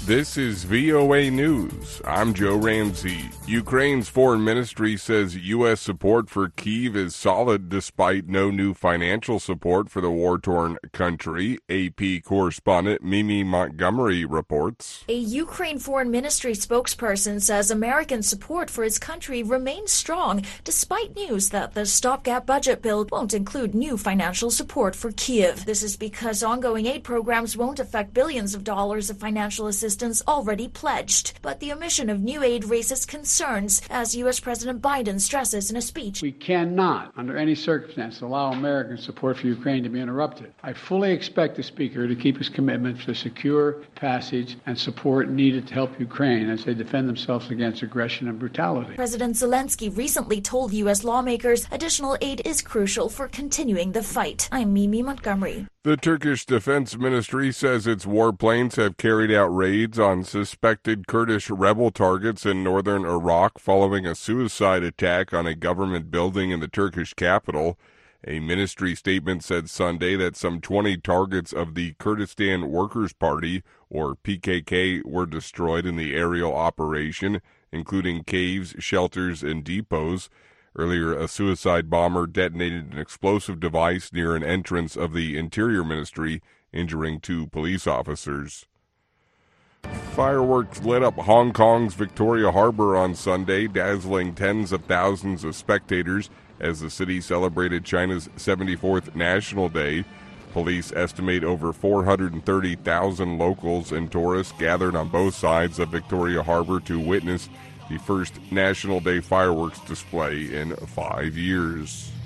This is VOA News. I'm Joe Ramsey. Ukraine's foreign ministry says U.S. support for Kyiv is solid despite no new financial support for the war-torn country. AP correspondent Mimi Montgomery reports. A Ukraine foreign ministry spokesperson says American support for its country remains strong despite news that the stopgap budget bill won't include new financial support for Kyiv. This is because ongoing aid programs won't affect billions of dollars of financial assistance already pledged. But the omission of new aid raises concerns, as U.S. President Biden stresses in a speech. We cannot, under any circumstance, allow American support for Ukraine to be interrupted. I fully expect the Speaker to keep his commitment to secure passage and support needed to help Ukraine as they defend themselves against aggression and brutality. President Zelensky recently told U.S. lawmakers additional aid is crucial for continuing the fight. I'm Mimi Montgomery. The Turkish Defense Ministry says its warplanes have carried out raids on suspected Kurdish rebel targets in northern Iraq following a suicide attack on a government building in the Turkish capital. A ministry statement said Sunday that some 20 targets of the Kurdistan Workers' Party, or PKK, were destroyed in the aerial operation, including caves, shelters, and depots. Earlier, a suicide bomber detonated an explosive device near an entrance of the Interior Ministry, injuring 2 police officers. Fireworks lit up Hong Kong's Victoria Harbor on Sunday, dazzling tens of thousands of spectators as the city celebrated China's 74th National Day. Police estimate over 430,000 locals and tourists gathered on both sides of Victoria Harbor to witness the first National Day fireworks display in 5 years.